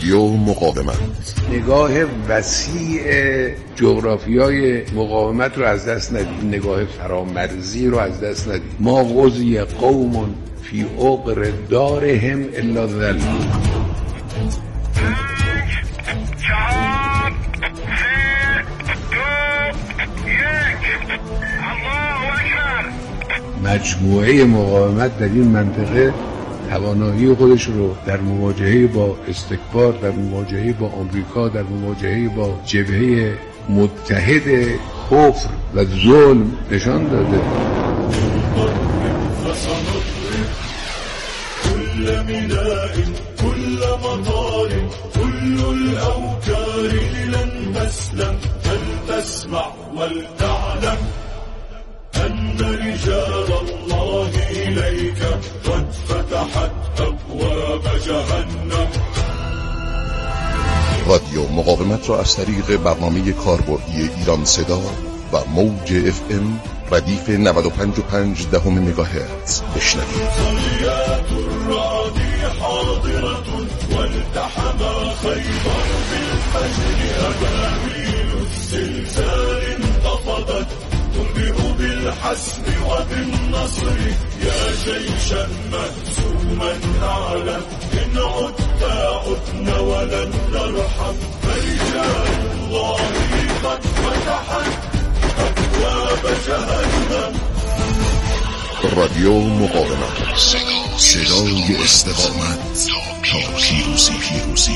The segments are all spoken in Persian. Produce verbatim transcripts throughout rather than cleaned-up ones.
رادیو مقاومت. نگاه وسیع جغرافیای مقاومت رو از دست ندید، نگاه فرامرزی رو از دست ندید. ما غزی قوم فی عقر دارهم الا ذل. مجموعه مقاومت در این منطقه توانایی خودش رو در مواجهه با استکبار، در مواجهه با آمریکا، در مواجهه با جبهه متحد کفر و ظلم نشان داده. كل ميناء كل مطار كل الأوكار لن تسلم فلتسمع ولتعلم أن رجال الله إليك قد فتحت أبواب جهنم. رادیو مقاومت را از طریق برنامه کاربردی ایران صدا و موج اف ام ردیف نود و پنج و پنج دهم مگاهرتز بشنوید. صليات الرعد حاضرة والتحم خيبر بالفجر أبابيل الزلزال انتفضت تنبئ بالحسم وبالنصر يا جيشا مهزوما أعلم إن عدت عدنا ولن نرحم فرجال الله قد فتحت أبواب جهنم. رادیو مقاومت، صدای استقامت تا پیروزی. پیروزی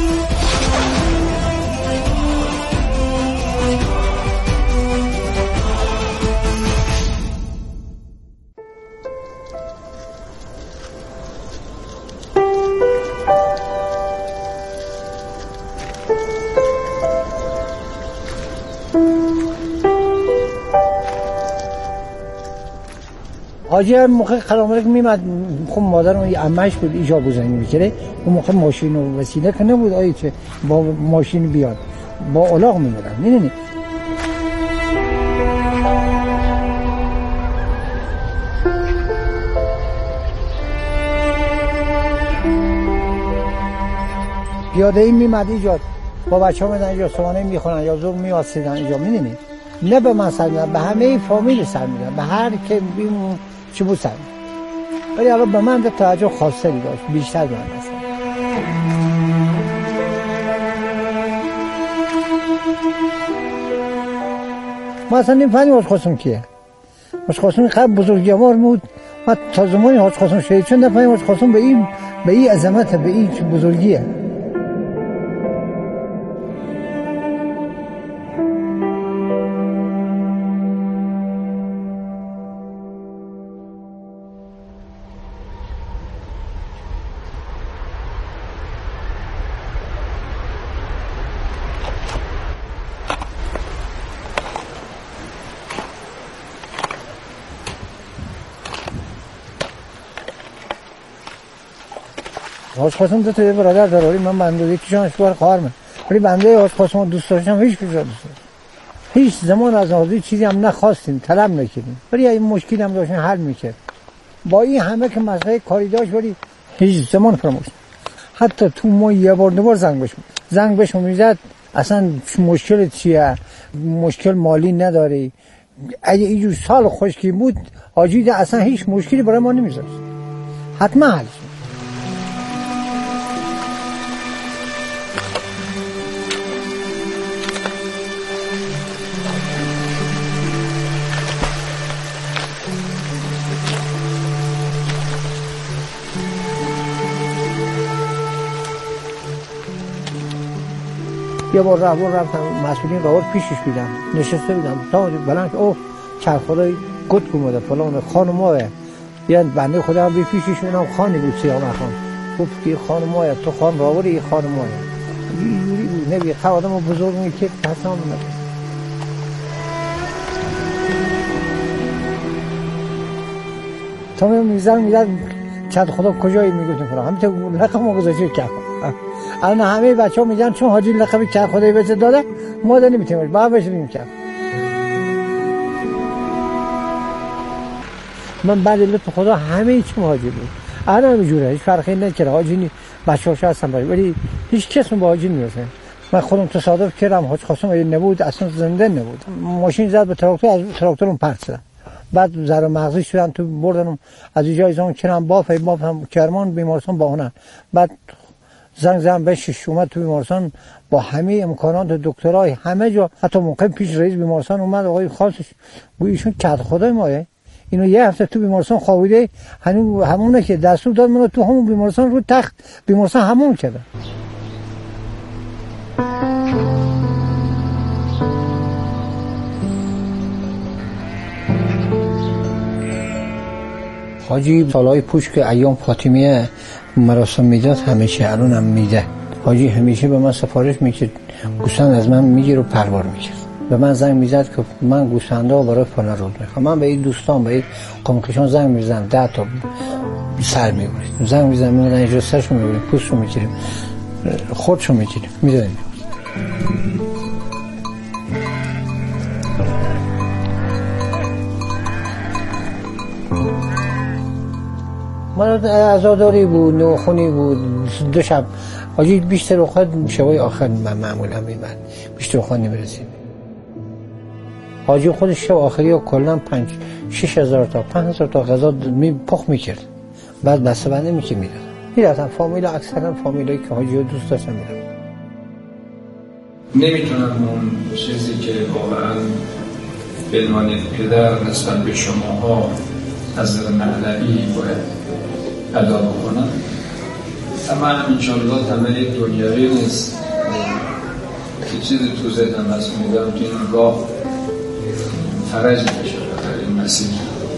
حاجی موقع قرامرک میمد، خب مادر اون عمهش بود ایجا بزنی میکره، اون موقع ماشین و وسیله که نبود، آیه چه با ماشین بیاد با الاغ میمدن. نه نه پیاده ای میمد ایجاد با بچه ها میدن اینجا سوانه میخونن یا زور میواسیدن اینجا. میدونی نه به من سر میدن، به همه فامیل سر میدن، به هر که بیمون چی بود سر میدن. ولی الان به من به توجه خاصه داشت بیشتر به من مثلا. ما اصلا نمی‌فهمیم حاج قاسم کیه. حاج قاسم خیلی بزرگوار بود. ما تا زمانی حاج قاسم شهید شد نفهمیم حاج قاسم به این به این عظمت، به این بزرگیه. حاج قاسم دو تا یه برادر داره، ولی من بنده یکیشون اشکار خواهرمه، ولی بنده حاج قاسم دوست داشتم هیچ کجا دوست داشتم. هیچ زمان از آزادی چیزی هم نخواستیم، طلب نکردیم، ولی این مشکلی هم داشتیم حل میکرد. با این همه که مسئله کاری داشت ولی هیچ زمان فراموش. حتی تو ما یه بار دو بار زنگ بهش زنگ بهش میزد، اصلا مشکل چیه؟ مشکل مالی نداری؟ اگه اینجور سال خشکی بود حاجی اصلا هیچ مشکلی برای ما نمیذاشت، حتما حل. یه بار راهبر رفتم، مسئولین راهبر پیشش بیدم، نشسته بودم تا بلند که اوه چند خدای گد گموده فلان خانماه، یعنی بنده خدا هم بی پیشش اونم خانی بود سیاه مخان، گفت که خانماه تو خان راهبر این خانماه یوری بود. نبی خب آدم بزرگ میگه که پسام نبود. تا من میزن میزن چند خدا کجایی میگوتیم فرا همین تو لقب ما گذاشته که الان همه بچه ها میگن چون حاجی لقب چند خدایی بهش داده ما دا نمیتونیم باید بشیم کرد. من بعد لطف خدا همه چی حاجی بود، الان همینجوره، هیچ فرقی نکرده. حاجی بچه هاش هستن باید، ولی هیچ کس به حاجی نمیرسه. من خودم تصادف کردم، حاج قاسم اگه نبود اصلا زنده نبود. ماشین زد به تراکتور، از تراکتورم پرت شدم. بعد زهر مغزی شدن تو بردنم از اینجا ایزان کنم باف باف هم کرمان بیمارستان باهنن. بعد زنگ زدم به شش اومد تو بیمارستان با همه امکانات دکترای همه جا، حتی موقع پیش رئیس بیمارستان اومد آقای خاصش گویا ایشون کد خدای ماه اینو یه هفته تو بیمارستان خوابیده، همون همونه که دستور داد منو تو همون بیمارستان رو تخت بیمارستان همون کرده. حاجی سالهای پوش که ایام فاطمیه مراسم میداد همیشه الان هم میده. حاجی همیشه به من سفارش میکرد گوسفند از من میگیر و پروار میکرد. به من زنگ میزد که من گوسفنده ها برای فلان روز میخوام. من به این دوستان به این قومکشان زنگ میزدم، ده تا سر میبرید زنگ میزدم میگن اینجا سرشو میبرید پوستشو میگیریم خودشو میگیریم میدونیم. من عزاداری بود، نوخونی بود، دو شب حاجی بیشتر وقت شبای آخر من معمولا میمد بیشتر وقت نمیرسیم. حاجی خودش شب آخری ها کلن پنج شش هزار تا پنج هزار تا غذا می پخ میکرد، بعد بسته بنده میکرد میداد. میرفتم فامیل اکثرا فامیلایی که حاجی ها دوست داشتن میرفتم. نمیتونم اون چیزی که واقعا به عنوان پدر نسبت به شماها از نظر معنوی باید ادا بکنم، اما انشاءالله تمام دنیایی نیست که چیزی تو ذهنم هست میدم تو این راه فرج بشه در این مسیر.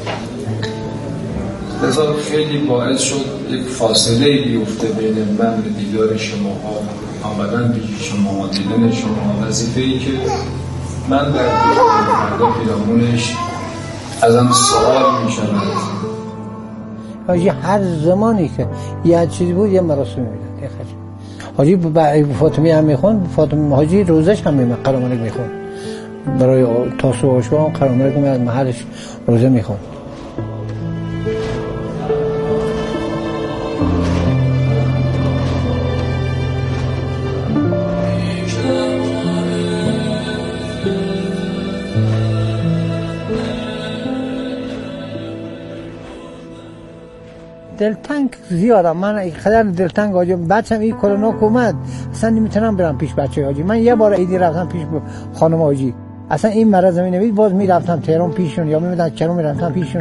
لذا خیلی باعث شد یک فاصله بیفته بین من و دیدار شماها، آمدن پیش شما، دیدن شما، وظیفه‌ای که من در فردا پیرامونش ازم سوال میشود. حاجی هر زمانی که یه چیزی بود یه مراسمی میداد. حاجی برای فاطمی هم میخوند، فاطمی حاجی روزش هم میمد قرامالک میخوند، برای تاسو آشوان قرامالک میاد محلش روزه میخوند. دلتنگ زیادم، من خیلی دلتنگ حاجی. بچم این کرونا اومد اصلا نمیتونم برم پیش بچه حاجی. من یه بار عیدی رفتم پیش خانم حاجی، اصلا این مرض می نمید باز میرفتم تهران پیشون یا میمدن کرم میرفتم پیشون.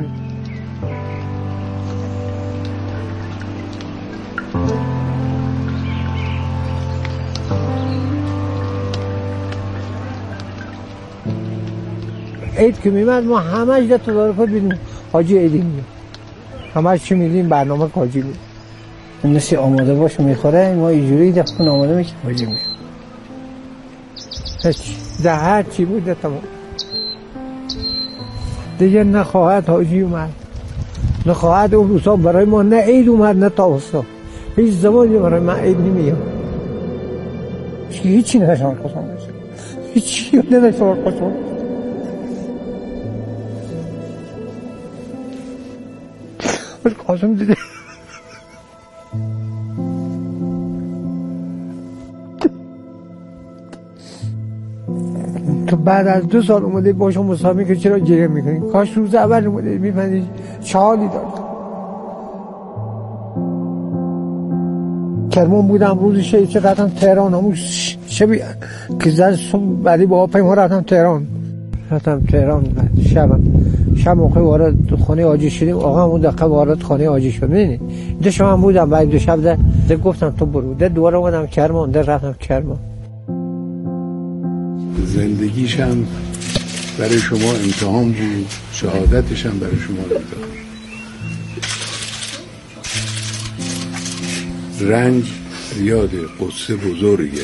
عید که میمد ما همش ده تدارکات بیدیم حاجی عیدی میگیم، همه چی میدیم برنامه کاجی بود. نسی آماده باش میخوره ما اینجوری دفتون آماده میکنیم حاجی میگیم هیچ ده هر چی بود ده تمام دیگه. نخواهد حاجی اومد، نخواهد اون روزا برای ما نه عید اومد نه تابستا، هیچ زمانی برای من عید نمیاد. هیچی نداشتم قسم بشه، هیچی نداشتم قسم. قاسم دیده تو بعد از دو سال اومده باشم مصاحبه که چرا گریه میکنی؟ کاش روز اول اومده میفهمی چه حالی دارد. کرمان بودم روز شهید چه رفتم تهران، همون شبی که زد بعدی با پیما رفتم تهران رفتم تهران شبم شب موقع وارد خانه حاجی شدیم، آقا همون دقیقه وارد خانه حاجی شد. میدونی دو شب هم بودم، بعد دو شب ده, ده گفتم تو برو، ده دوباره اومدم کرمان، ده رفتم کرمان. زندگیش هم برای شما امتحان بود، شهادتش هم برای شما امتحان. رنج زیاده، قصه بزرگه،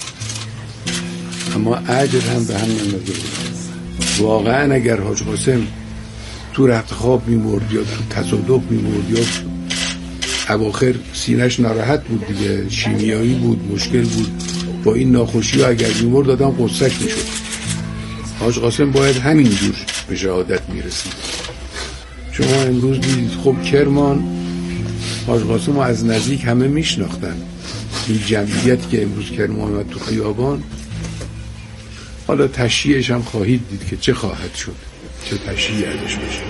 اما اجر هم به همین نظر. واقعا اگر حاج قاسم تو رخت خواب میمرد یا تو تصادف میمرد یا اواخر سینه‌اش ناراحت بود دیگه، شیمیایی بود، مشکل بود، با این ناخوشی ها اگر میمرد آدم قصه‌اش میشد. حاج قاسم باید همینجور به شهادت میرسید. شما امروز دیدید خب کرمان حاج قاسم رو از نزدیک همه میشناختن، این جمعیتی که امروز کریم آمد تو خیابان، حالا تشییعش هم خواهید دید که چه خواهد شد، چه تشییع ازش بشه.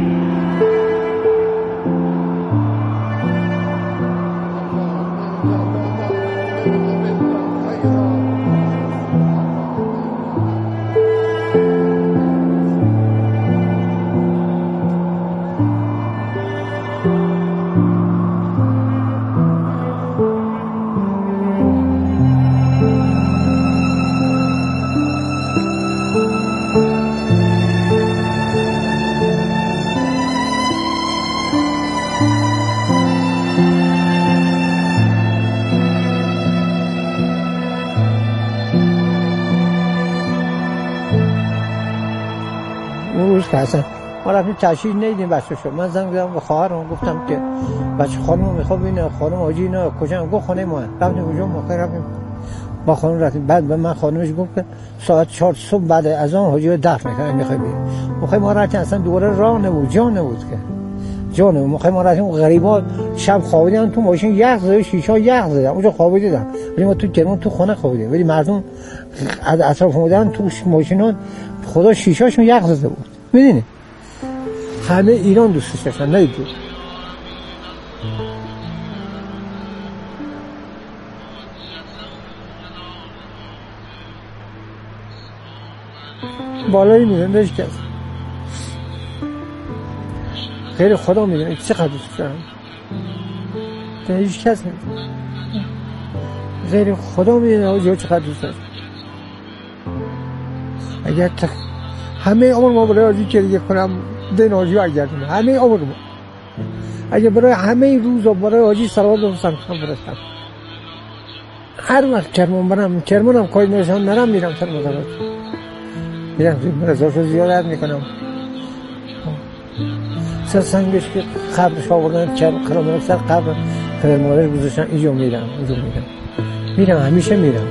اصلا ما رفتیم تشریح ندیدیم بچه شد. من زنگ زدم به خواهرم گفتم که بچه خانم میخواد ببینه خانم حاجی اینا کجا، گفت خانه ما. رفتیم اونجا موقع رفتیم با خانم رفتیم. بعد به من خانمش گفت که ساعت چهار صبح بعد از آن حاجی رو دفن میکنن میخوای بری. موقع ما رفتیم اصلا دوباره راه نبود، جا نبود که جا نبود. موقع ما رفتیم غریبا شب خوابیدن تو ماشین، یخ زده، شیشه یخ زده، اونجا خوابیدن. ولی ما تو کرمان تو خونه خوابیدیم، ولی مردم از اطراف اومدن تو ماشینا خدا شیشه‌شون یخ زده بود. ببینید همه ایران دوستش داشتن، نه دو. بالایی میدن بهش کس غیر خدا میدونه چقدر دوست دارم، به هیچ کس میدونه غیر خدا میدونه آجا چقدر دوست دارم. اگر تک همه عمر ما برای آجی که دیگه کنم دین آجی ها اگر کنم همه عمر ما اگر برای همه روز و برای آجی سلوات بفرستم برستم. هر وقت کرمان برم کرمانم کاری نرسم نرم میرم سر مزارات میرم رضاشو زیارت میکنم. سر سنگش که قبرش آوردن کرمان سر قبر کرمانش گذاشتن اینجا میرم اینجا میرم میرم همیشه میرم.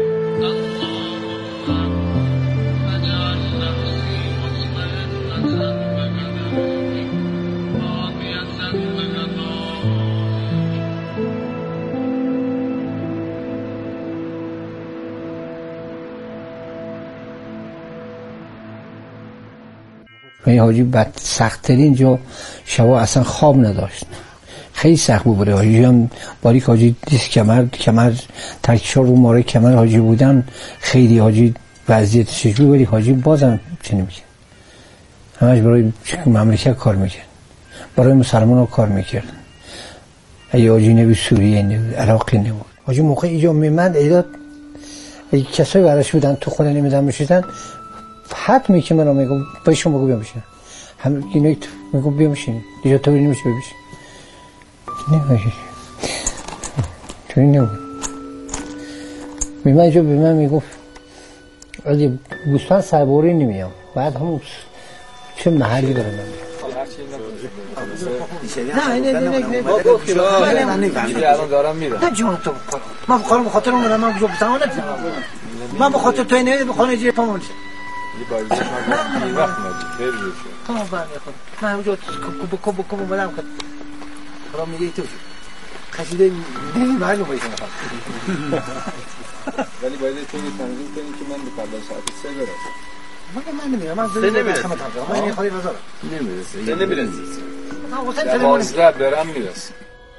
این حاجی بعد سخت‌ترین جا شبا اصلا خواب نداشت، خیلی سخت بود برای حاجی. هم باریک حاجی دیست کمر کمر ترکشار رو ماره کمر حاجی بودن، خیلی حاجی وضعیتش بود، ولی حاجی بازم چه نمی‌کرد، همش برای مملکت کار میکرد، برای مسلمان ها کار میکرد. اگه حاجی نبی سوریه نبود، عراقی نبود. حاجی موقع اینجا میمد ایداد اگه کسایی براش بودن تو خونه نمیدن میشیدن حتمی که من رو میگم بایشون بگو بیا بشین، همه اینایی میگم بیا بشین دیجا تو بری نمیشه بشین نمیشه توی نبود. میمد اینجا به من میگفت اگه بوستان سرباری نمیام، بعد همون چه محلی برای من نه نه نه نه نه دارم میرم نه جون تو من بخورم بخاطر اون من جو بتام نه من بخاطر تو نمیدم بخونه جی پامون یه بازی شما وقت ندید برید تمام بعد خود من اونجا کوب کوب کوب بلام کرد برام میگه تو خشیده نه معلومه باشه ولی باید تو تنظیم کنی که من به قبل ساعت سه برسم. من من نمیرم، من زنده نمیرسم تا من خالی بازار نمیرسه سه نمیرسه من حسین دوازده برم میرسه.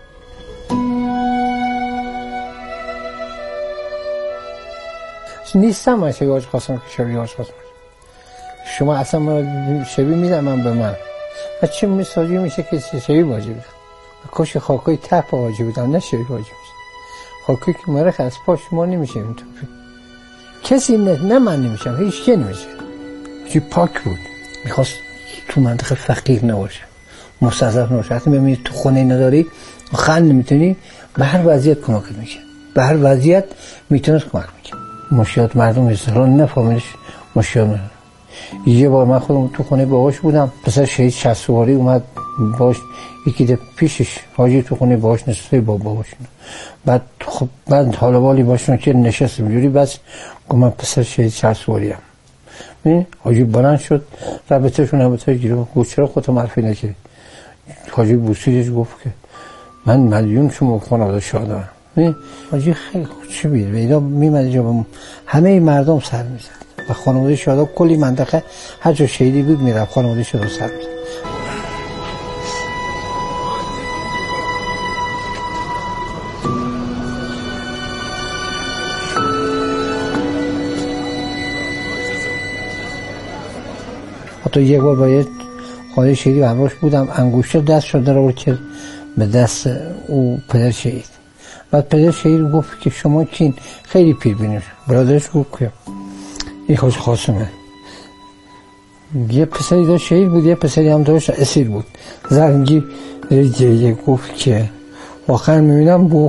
نیستم من شبیه حاج قاسم که شبیه حاج قاسم شما اصلا من شبیه میدم من به من و چه مساجی میشه که شبیه باجی بودم کاش خاکای ته باجی بودم نه شبیه باجی میشه خاکای که مرخ از پا شما نمیشه اینطور کسی نه, نه من نمیشم هیچ که نمیشه چی پاک بود میخواست تو منطقه فقیر نباشه مستضعف نباشه حتی میبینی تو خونه نداری خند نمیتونی به هر وضعیت کمک میکنه به هر وضعیت میتونست کمک میکنه مشکلات مردم اصلا نفهمیدش مشکل نداره. یه بار من خودم تو خونه باباش بودم پسر شهید شصت‌واری اومد باش یکی ده پیشش حاجی تو خونه باش نشسته با باباش بعد خب بعد حالا والی باشون که نشست میجوری بس گفت من پسر شهید شصت‌واری ام ببین حاجی بلند شد رابطه‌شون رابطه گیرو گفت چرا خودت معرفی نکردی حاجی بوسیدش گفت که من میلیون شما خانواده شادم حاجی خیلی چی بیره اینا میمد اینجا همه مردم سر میزد و خانواده شهدا کلی منطقه هر جا شهیدی بود میرفت خانواده شهدا سر میزد. حتی یک بار باید خانواده شهیدی و همراهش بودم انگشتر دست شده رو که به دست او پدر شهید. بعد پدر شهید گفت که شما کین؟ خیلی پیر بینیم. برادرش گفت که این حاج قاسمه. یه پسری داشت شهید بود، یه پسری هم داشت اسیر بود. زنگی گریه گفت که واقعا میبینم بو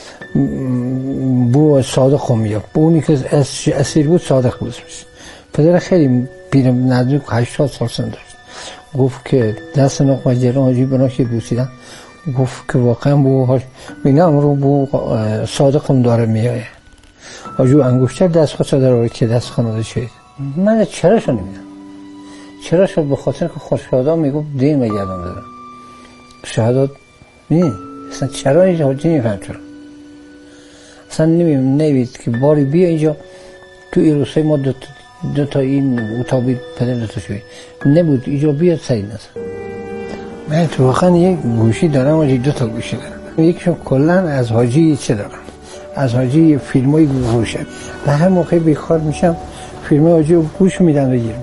بو صادق میاد، بو اونی که اسیر بود صادق بود. پدر خیلی پیر نزدیک هشتاد سال سن داشت. گفت که دست ناق و جران حاجی بنا که بوسیدن، گفت که واقعا بو حاج بینم رو بو صادقم داره میایه. حاجی انگشتر دست خود داره که دست خانواده شهید. من چرا شو نمیدونم چرا شد؟ به خاطر که خودشهدا میگفت دین بگردم دارم شهادت نه اصلا چرا اینجا حاجی نمیفهم چرا اصلا نمیم نوید که باری بیا اینجا تو ایروسای ما دو, دو تا این اتابی پدر دو تا شوید نبود اینجا بیاد سعید نزد. من تو واقعا یک گوشی دارم حاجی، دو تا گوشی دارم. یکشون کلن از حاجی چه دارم، از حاجی فیلم های گوشه و هر موقع بیکار میشم فیلم های حاجی رو گوش میدن بگیرم.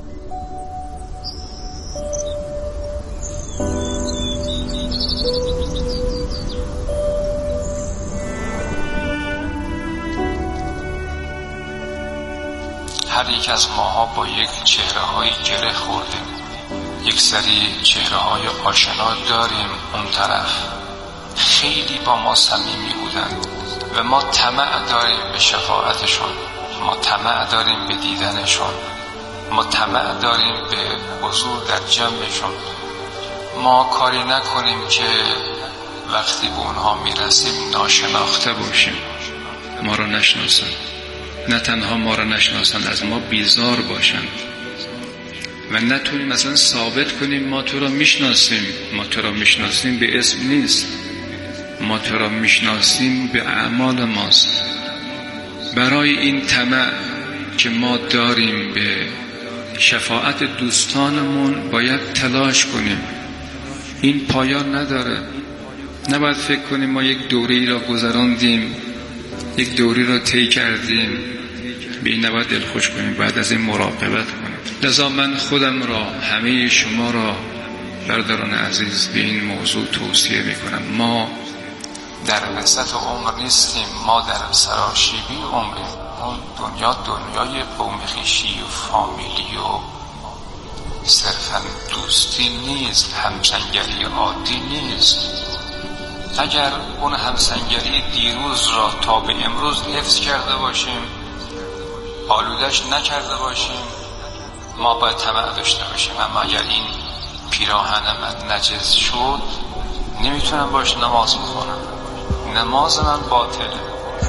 هر یک از ماها با یک چهره های گره خوردیم، یک سری چهره های آشنا داریم. اون طرف خیلی با ما صمیمی بودن و ما طمع داریم به شفاعتشون، ما طمع داریم به دیدنشون، ما طمع داریم به حضور در جمعشون. ما کاری نکنیم که وقتی به اونها میرسیم ناشناخته باشیم، ما رو نشناسن، نه تنها ما رو نشناسن، از ما بیزار باشن و نتونیم مثلا ثابت کنیم ما تو رو میشناسیم. ما تو رو میشناسیم به اسم نیست، ما تو را میشناسیم به اعمال ماست. برای این طمع که ما داریم به شفاعت دوستانمون باید تلاش کنیم. این پایان نداره. نباید فکر کنیم ما یک دوری را گذراندیم، یک دوری را طی کردیم، به این نباید دلخوش کنیم، باید از این مراقبت کنیم. لذا من خودم را، همه شما را، برادران عزیز، به این موضوع توصیه میکنم. ما در وسط عمر نیستیم، ما در سراشیبی عمریم. اون دنیا دنیای قومخیشی و فامیلی و صرفا دوستی نیست، همسنگری عادی نیست. اگر اون همسنگری دیروز را تا به امروز حفظ کرده باشیم، آلودش نکرده باشیم، ما باید طمع داشته باشیم. اما اگر این پیراهن من نجس شد، نمیتونم باش نماز بخونم، نماز من باطله.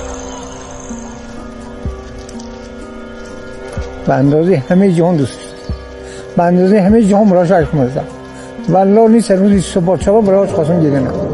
به اندازه همه جهان دوست به اندازه همه جهان براش عشق مزدم والله نیست روزی صبح چرا براش خواستم گیره نم.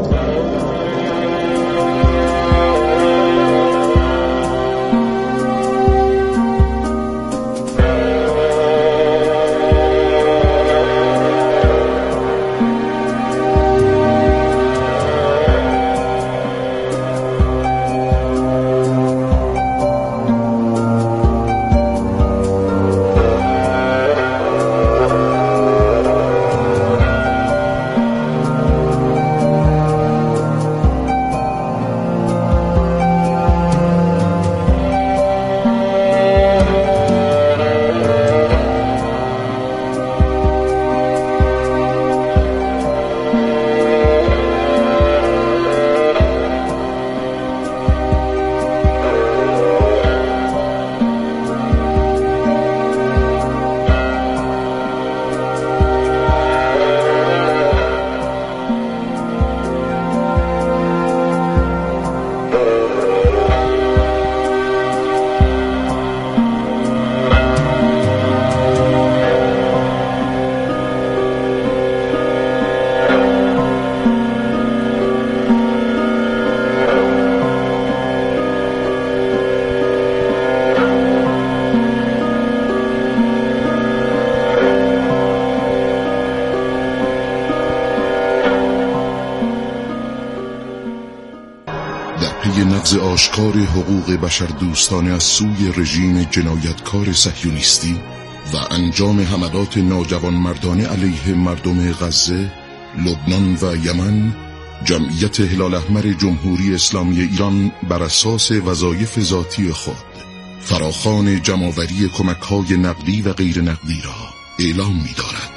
آشکار حقوق بشر دوستانه از سوی رژیم جنایتکار صهیونیستی و انجام حملات ناجوانمردانه علیه مردم غزه، لبنان و یمن، جمعیت هلال احمر جمهوری اسلامی ایران بر اساس وظایف ذاتی خود فراخوان جمع‌آوری کمک‌های نقدی و غیر نقدی را اعلام می‌دارد.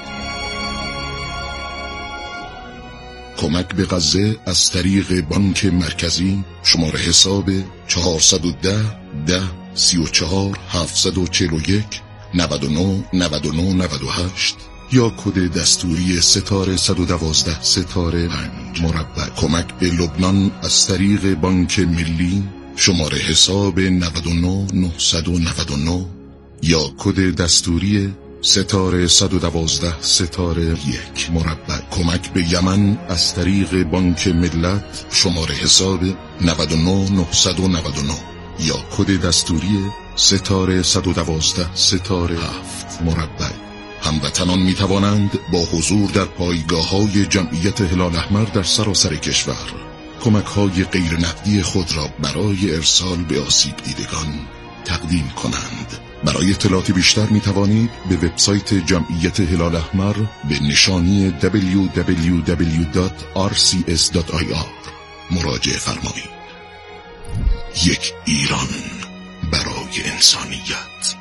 کمک به غزه از طریق بانک مرکزی شماره حساب چهارصد و ده ده سی و چهار هفتصد و چهل و یک نود و نه نود و نه نود و هشت یا کد دستوری ستاره صد و دوازده ستاره پنج مربع. کمک به لبنان از طریق بانک ملی شماره حساب نود و نه نهصد و نود و نه یا کد دستوری ستاره صد و دوازده ستاره یک مربع. کمک به یمن از طریق بانک ملت شماره حساب نود و نه نهصد و نود و نه یا کد دستوری ستاره صد و دوازده ستاره هفت مربع. هموطنان می توانند با حضور در پایگاه‌های جمعیت هلال احمر در سراسر کشور کمک‌های غیر نقدی خود را برای ارسال به آسیب دیدگان تقدیم کنند. برای اطلاعات بیشتر می توانید به وبسایت جمعیت هلال احمر به نشانی دبلیو دبلیو دبلیو دات آر سی اس دات آی آر مراجعه فرمایید. یک ایران برای انسانیت.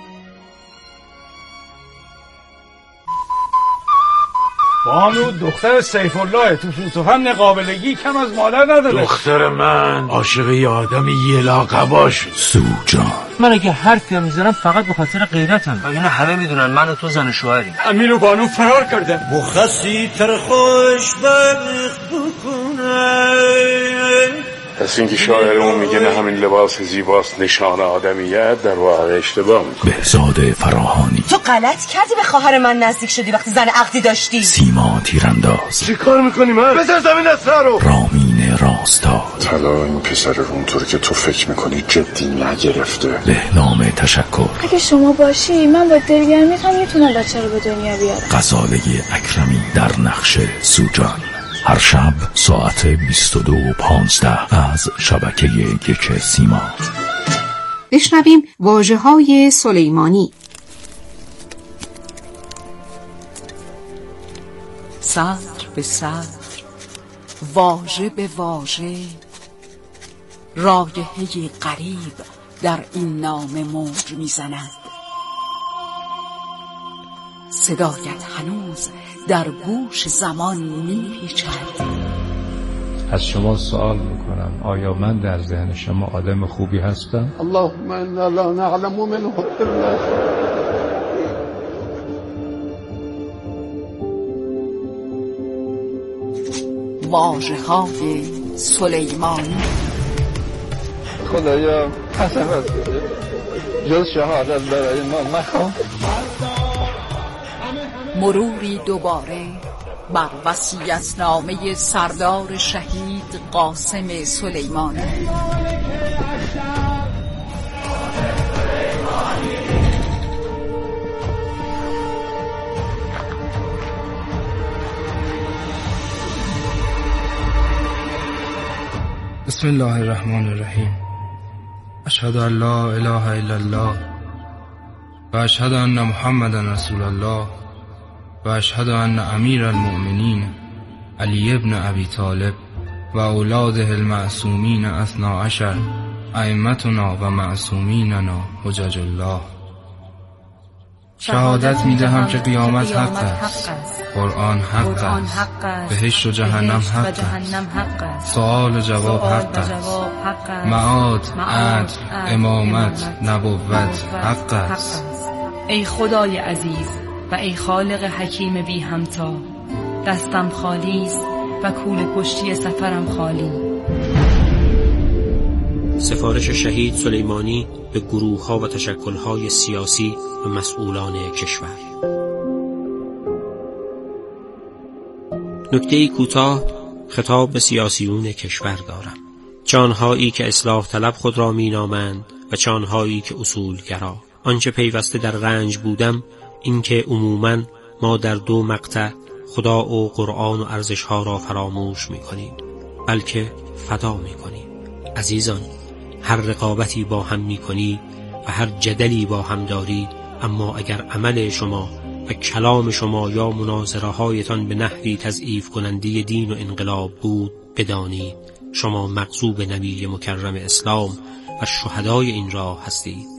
بانو دختر سیف الله تو فوتوفن قابلگی کم از مادر نداره. دختر من عاشق یه آدم یه لاقبا شد. سوجان. من اگه حرفی هم میزنم فقط به خاطر غیرتم. اینو همه میدونن من و تو زن شوهریم. امیر و بانو فرار کردن. مخصی تر خوش بلخ بکنه. پس اینکه شاعرمون میگه نه همین لباس زیباست نشانه آدمیت، در واقع اشتباه میکنه. بهزاد فراهانی. تو غلط کردی به خواهر من نزدیک شدی وقتی زن عقدی داشتی. سیما تیرانداز. چی کار میکنی من؟ بذار زمین اسرا رو. رامین راستاد. طلا این پسر رو اونطور که تو فکر میکنی جدی نگرفته. بهنام تشکر. اگه شما باشی من با دلگرمیتم میتونم بچه رو به دنیا بیارم. غزاله اکرمی در نقش سوجان. هر شب ساعت بیست و دو و پانزده از شبکه یک سیما. بشنویم واژه‌های سلیمانی. سطر به سطر، واژه به واژه، رایحه‌ی غریب در این نامه موج میزند. صدایت هنوز در گوش زمان میپیچد. از شما سوال میکنم آیا من در ذهن شما آدم خوبی هستم؟ اللهم انا لا نعلم منه الا واژه‌های سلیمانی. خدایا قسمت بده جز شهادت برای ما مخواه. مروری دوباره بر وصیت‌نامه سردار شهید قاسم سلیمانی. بسم الله الرحمن الرحیم. اشهد ان لا اله الا الله و اشهد ان محمدا رسول الله و اشهد ان امیر المؤمنین علی ابن ابی طالب و اولاده المعصومین اثنا عشر ائمتنا و معصومیننا حجج الله. شهادت میدهم که قیامت حق است، قرآن حق است، بهشت و جهنم حق است، سؤال و جواب حق است، معاد، عدل، امامت، نبوت حق است. ای خدای عزیز و ای خالق حکیم بی همتا، دستم خالی است و کوله پشتی سفرم خالی. سفارش شهید سلیمانی به گروه‌ها و تشکل‌های سیاسی و مسئولان کشور. نکته‌ای کوتاه خطاب به سیاسیون کشور دارم، چه آنهایی که اصلاح طلب خود را مینامند و چه آنهایی که اصولگرا. آنچه پیوسته در رنج بودم این که عموماً ما در دو مقطع خدا و قرآن و ارزش‌ها را فراموش می‌کنیم، بلکه فدا می‌کنیم. عزیزان، هر رقابتی با هم می کنید و هر جدلی با هم دارید، اما اگر عمل شما و کلام شما یا مناظره هایتان به نحوی تضعیف کننده دین و انقلاب بود، بدانید شما مغضوب نبی مکرم اسلام و شهدای این راه هستید.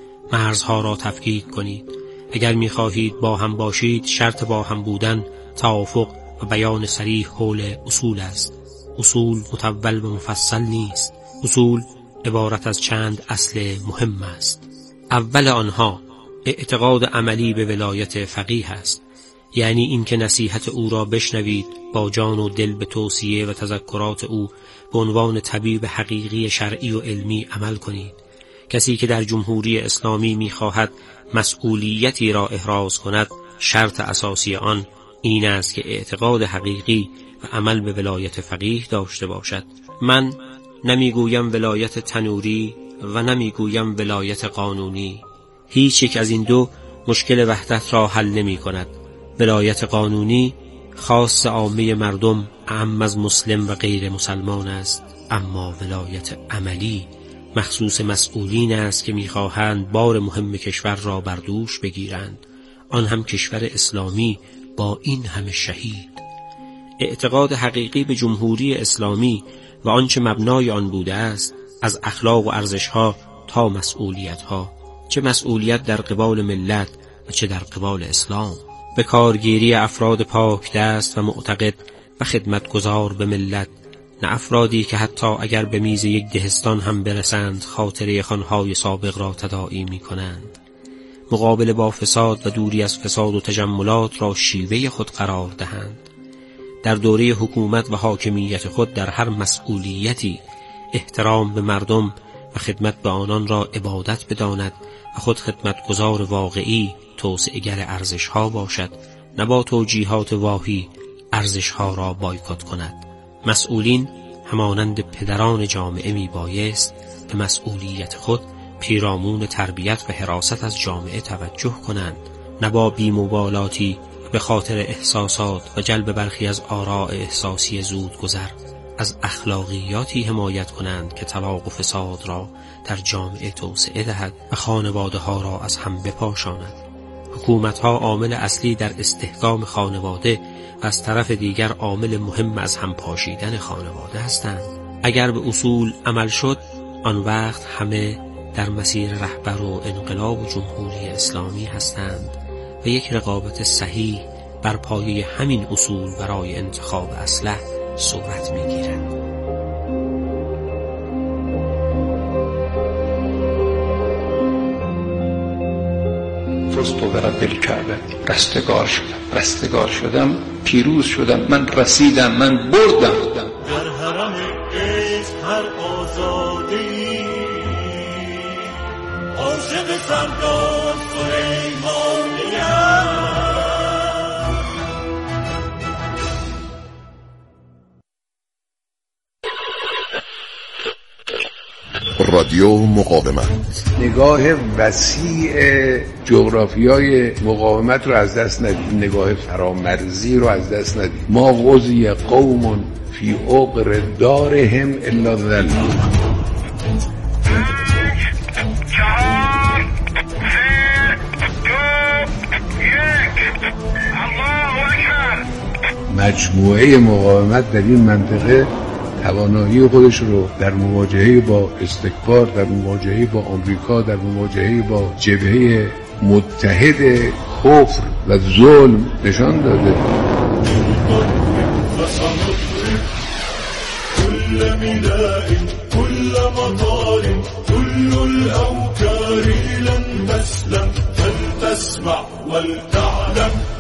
مرزها را تفکیک کنید. اگر می خواهید با هم باشید، شرط با هم بودن توافق و بیان صریح حول اصول است. اصول متول و مفصل نیست. اصول عبارت از چند اصل مهم است. اول آنها اعتقاد عملی به ولایت فقیه است، یعنی اینکه نصیحت او را بشنوید، با جان و دل به توصیه و تذکرات او به عنوان طبیب حقیقی شرعی و علمی عمل کنید. کسی که در جمهوری اسلامی می‌خواهد مسئولیتی را احراز کند، شرط اساسی آن این است که اعتقاد حقیقی و عمل به ولایت فقیه داشته باشد. من نمیگویم ولایت تنوری و نمیگویم ولایت قانونی. هیچ یک از این دو مشکل وحدت را حل نمی کند. ولایت قانونی خاص عامه مردم، اعم از مسلم و غیر مسلمان است، اما ولایت عملی مخصوص مسئولین است که می‌خواهند بار مهم کشور را بر دوش بگیرند، آن هم کشور اسلامی با این همه شهید. اعتقاد حقیقی به جمهوری اسلامی و آنچه مبنای آن بوده است، از اخلاق و ارزش‌ها تا مسئولیت‌ها، چه مسئولیت در قبال ملت و چه در قبال اسلام، به کارگیری افراد پاک دست و معتقد و خدمتگزار به ملت، نه افرادی که حتی اگر به میز یک دهستان هم برسند خاطره خانهای سابق را تداعی می کنند. مقابل با فساد و دوری از فساد و تجملات را شیوه خود قرار دهند. در دوره حکومت و حاکمیت خود در هر مسئولیتی احترام به مردم و خدمت به آنان را عبادت بداند و خود خدمتگزار واقعی توسعه‌گر ارزش‌ها باشد، نه با توجیهات واهی ارزش‌ها را بایکوت کند. مسئولین همانند پدران جامعه می بایست به مسئولیت خود پیرامون تربیت و حراست از جامعه توجه کنند، نه با بی‌مبالاتی به خاطر احساسات و جلب برخی از آراء احساسی زود گذر از اخلاقیاتی حمایت کنند که طلاق و فساد را در جامعه توسعه دهد و خانواده ها را از هم بپاشاند. حکومت ها عامل اصلی در استحکام خانواده و از طرف دیگر عامل مهم از هم پاشیدن خانواده هستند. اگر به اصول عمل شد، آن وقت همه در مسیر رهبر و انقلاب و جمهوری اسلامی هستند و یک رقابت صحیح بر پایه همین اصول برای انتخاب اصلح صورت می‌گیرد. فزت برب الکعبه، رستگار شدم رستگار شدم پیروز شدم، من رسیدم، من بردم. در حرم عشق هر آزادی عاشق سردار سلیمانی‌ام. رادیو مقاومت، نگاه وسیع جغرافیای مقاومت رو از دست ندید، نگاه فرامرزی رو از دست ندید. ما غزی قوم فی عقر دارهم الا ذل. مجموعه مقاومت در این منطقه توانایی خودش رو در مواجهه با استکبار، در مواجهه با آمریکا، در مواجهه با جبهه متحد کفر و ظلم نشان داده. كل بناء كل مطار كل الأوكار لن تسلم فلتسمع ولتعلم